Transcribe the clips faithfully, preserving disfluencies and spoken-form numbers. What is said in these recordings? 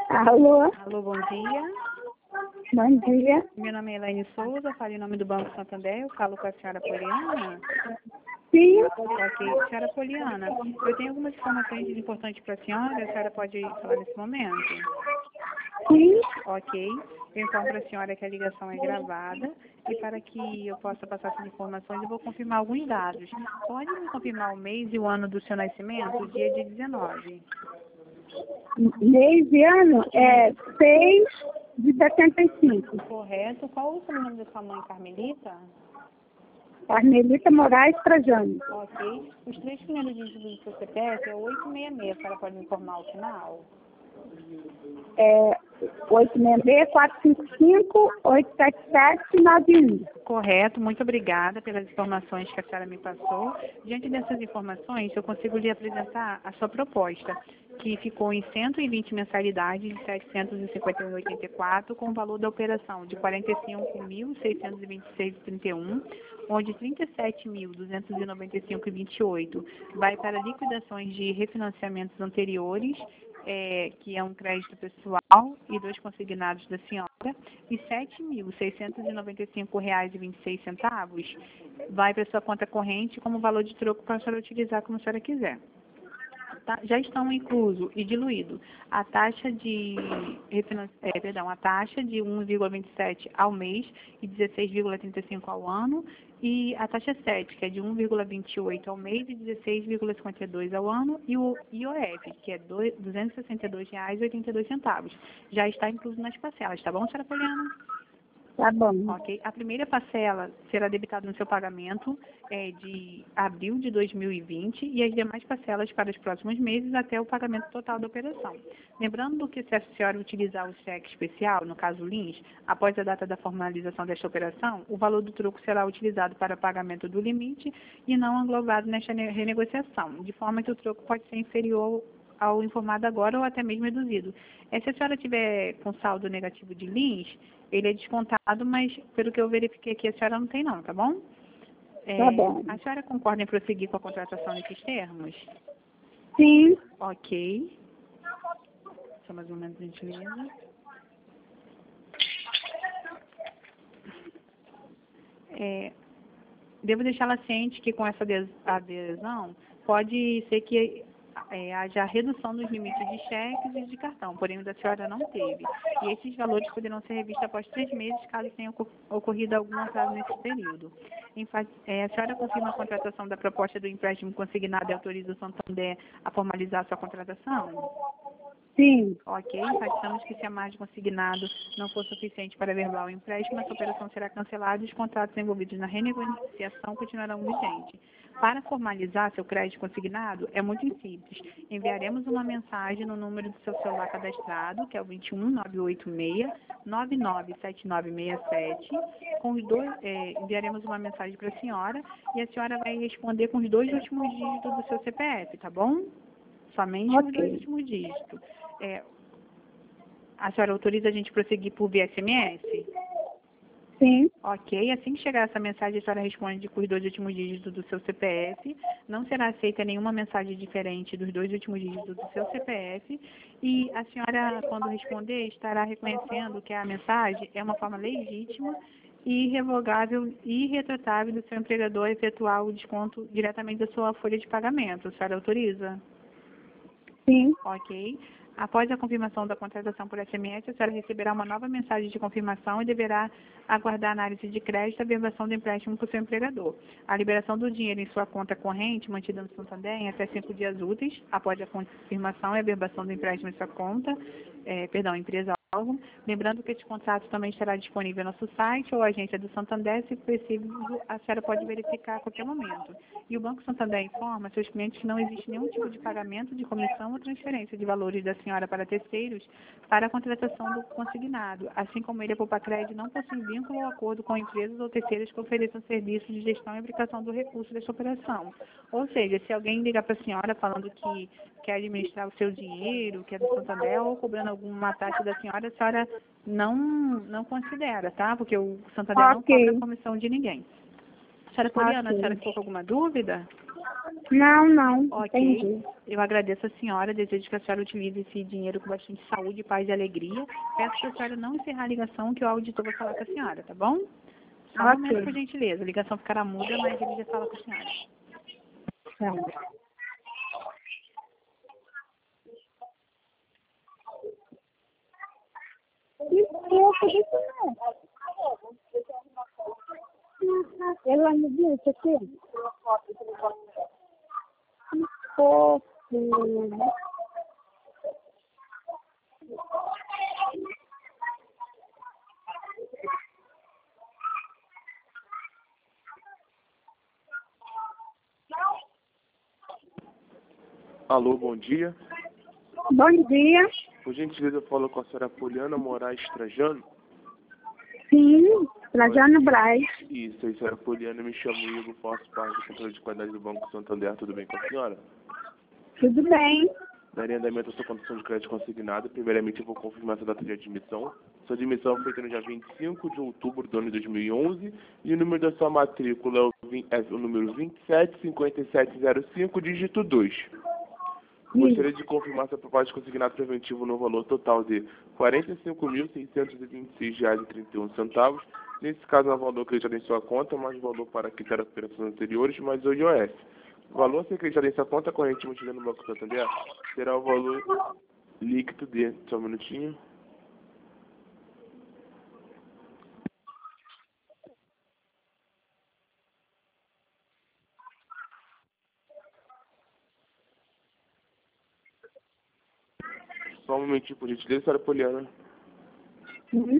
Alô, Alô, bom dia. bom dia. Meu nome é Elaine Souza, falo em nome do Banco Santander. Eu falo com a senhora Poliana. Sim, Ok, senhora Poliana, eu tenho algumas informações importantes para a senhora. A senhora pode falar nesse momento? sim, Ok. Eu informo para a senhora que a ligação é gravada e para que eu possa passar essas informações, eu vou confirmar alguns dados. Pode me confirmar o mês e o ano do seu nascimento? Dia de dezenove. mês e ano é seis de setenta e cinco. Correto. Qual o sobrenome da sua mãe, Carmelita? Carmelita Moraes Trajano. Ok. Os três primeiros dígitos do seu C P F é oito seis seis. A senhora pode me informar o final? É oito seis seis, quatro cinco cinco, oito sete sete, nove um. Correto, muito obrigada pelas informações que a senhora me passou. Diante dessas informações, eu consigo lhe apresentar a sua proposta, que ficou em cento e vinte mensalidades de setecentos e cinquenta e um vírgula oitenta e quatro, com o valor da operação de quarenta e cinco mil, seiscentos e vinte e seis vírgula trinta e um, onde trinta e sete mil, duzentos e noventa e cinco vírgula vinte e oito vai para liquidações de refinanciamentos anteriores, É, que é um crédito pessoal e dois consignados da senhora, e sete mil, seiscentos e noventa e cinco reais e vinte e seis centavos vai para sua conta corrente como valor de troco para a senhora utilizar como a senhora quiser. Tá? Já estão incluso e diluído a taxa de refinan- é, perdão, a taxa de um vírgula vinte e sete ao mês e dezesseis vírgula trinta e cinco ao ano, e a taxa sete, que é de um vírgula vinte e oito ao mês e dezesseis vírgula cinquenta e dois ao ano, e o I O F, que é duzentos e sessenta e dois reais e oitenta e dois centavos. Já está incluso nas parcelas, tá bom, senhora Poliana? Tá bom. Ok. A primeira parcela será debitada no seu pagamento é, de abril de dois mil e vinte e as demais parcelas para os próximos meses até o pagamento total da operação. Lembrando que se a senhora utilizar o cheque especial, no caso Lins, após a data da formalização desta operação, o valor do troco será utilizado para pagamento do limite e não englobado nesta ne- renegociação, de forma que o troco pode ser inferior ao informado agora ou até mesmo reduzido. É, se a senhora tiver com saldo negativo de Lins, ele é descontado, mas pelo que eu verifiquei aqui, a senhora não tem não, tá bom? É, Tá bom. a senhora concorda em prosseguir com a contratação nesses termos? Sim, Ok. Só mais um momento, gentileza. É, devo deixá-la ciente que com essa ades- adesão, pode ser que é, haja redução dos limites de cheques e de cartão, porém o da senhora não teve. E esses valores poderão ser revistos após três meses, caso tenha ocor- ocorrido algum atraso nesse período. Enfa- é, a senhora confirma a contratação da proposta do empréstimo consignado e autoriza o Santander a formalizar a sua contratação? sim. Ok, enfatizamos que se a margem consignado não for suficiente para verbal o empréstimo, essa operação será cancelada e os contratos envolvidos na renegociação continuarão vigentes. Para formalizar seu crédito consignado, é muito simples. Enviaremos uma mensagem no número do seu celular cadastrado, que é o dois um nove oito seis, nove nove sete nove seis sete. Com os dois, eh, enviaremos uma mensagem para a senhora e a senhora vai responder com os dois últimos dígitos do seu C P F, tá bom? Somente os dois Ok. últimos dígitos. É, a senhora autoriza a gente prosseguir por via S M S? Sim, Ok. Assim que chegar essa mensagem, a senhora responde com os dois últimos dígitos do seu C P F. Não será aceita nenhuma mensagem diferente dos dois últimos dígitos do seu C P F. E a senhora, quando responder, estará reconhecendo que a mensagem é uma forma legítima e irrevogável e irretratável do seu empregador efetuar o desconto diretamente da sua folha de pagamento. A senhora autoriza? sim. Ok. Após a confirmação da contratação por S M S, a senhora receberá uma nova mensagem de confirmação e deverá aguardar a análise de crédito e a verbação do empréstimo por seu empregador. A liberação do dinheiro em sua conta corrente, mantida no Santander, em até cinco dias úteis, após a confirmação e a verbação do empréstimo em sua conta, eh, perdão, empresa alvo. Lembrando que esse contrato também estará disponível no nosso site ou agência do Santander, se preciso, a senhora pode verificar a qualquer momento. E o Banco Santander informa seus clientes que não existe nenhum tipo de pagamento de comissão ou transferência de valores da senhora para terceiros para a contratação do consignado, assim como ele, a Poupa-Crédito, não possui vínculo ou acordo com empresas ou terceiros que ofereçam serviços de gestão e aplicação do recurso desta operação. Ou seja, se alguém ligar para a senhora falando que quer administrar o seu dinheiro, que é do Santander, ou cobrando alguma taxa da senhora, a senhora não, não considera, tá? Porque o Santander não cobra Ok, comissão de ninguém. Senhora Poliana, a senhora ok. ficou com alguma dúvida? Não, não, Ok. entendi. Eu agradeço a senhora, desejo que a senhora utilize esse dinheiro com bastante saúde, paz e alegria. Peço que a senhora não encerrar a ligação, que o auditor vai falar com a senhora, tá bom? Só um Ok. momento, por gentileza. A ligação ficará muda, mas ele já fala com a senhora. Tá. Isso, isso não. Ela me disse aqui. Fofo. Alô, bom dia. Bom dia. Por gentileza, eu falo com a senhora Poliana Moraes Trajano. Sim, Trajano Braz. Isso, aí, senhora Poliana, me chamo Igor, faço parte do controle de qualidade do Banco Santander. Tudo bem com a senhora? Tudo bem. Daria andamento à sua condição de crédito consignado. Primeiramente, eu vou confirmar essa data de admissão. Sua admissão foi feita no dia vinte e cinco de outubro do ano de dois mil e onze e o número da sua matrícula é o, vinte, é o número vinte e sete, cinquenta e sete zero cinco, dígito dois. Gostaria de confirmar essa proposta de consignado preventivo no valor total de quarenta e cinco mil, seiscentos e vinte e seis reais e trinta e um centavos. Nesse caso, é o valor acreditado em sua conta, mais o valor para quitar as operações anteriores, mais o I O S. O valor a ser acreditado em sua conta corrente mantida no Banco Santander será o valor líquido de... Só um minutinho. Só um momentinho, por gentileza, senhora Poliana. Uhum.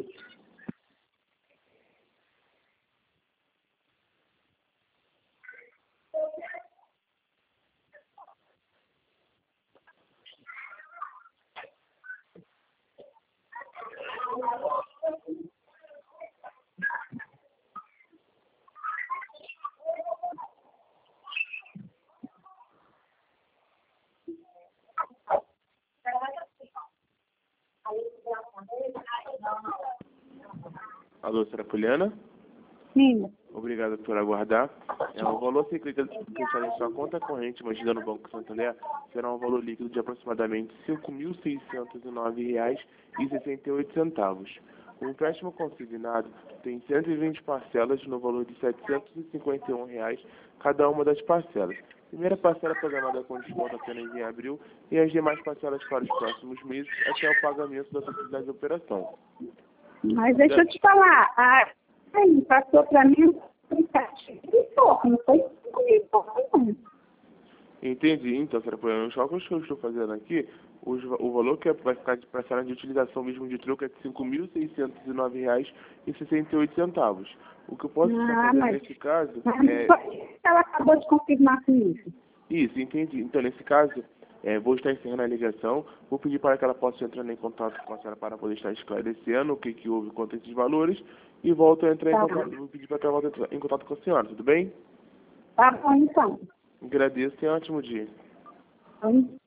Alô, senhora Poliana? Sim. Obrigado por aguardar. É, o valor a ser acreditado em sua conta corrente mantida no Banco Santander será um valor líquido de aproximadamente cinco mil seiscentos e nove reais e sessenta e oito centavos. O empréstimo consignado tem cento e vinte parcelas no valor de setecentos e cinquenta e um reais cada uma das parcelas. Primeira parcela programada com desconto apenas em abril e as demais parcelas para os próximos meses até o pagamento da totalidade da operação. Mas deixa eu te falar. A aí passou para mim um pouco, não foi cinco mil, não. Entendi. Então, senhora Poliana, os cálculos que eu estou fazendo aqui, os, o valor que vai ficar de parcela de utilização mesmo de troco é de cinco mil seiscentos e nove reais e sessenta e oito centavos. O que eu posso estar Ah, fazendo mas, nesse caso mas é... ela acabou de confirmar com isso. Isso, entendi. Então, nesse caso, é, vou estar encerrando a ligação, vou pedir para que ela possa entrar em contato com a senhora para poder estar esclarecendo o que, que houve quanto a esses valores e volto a entrar Tá em contato, vou pedir para que ela volte a entrar em contato com a senhora, tudo bem? Tá bom, então. Agradeço e tenha um ótimo dia. Então,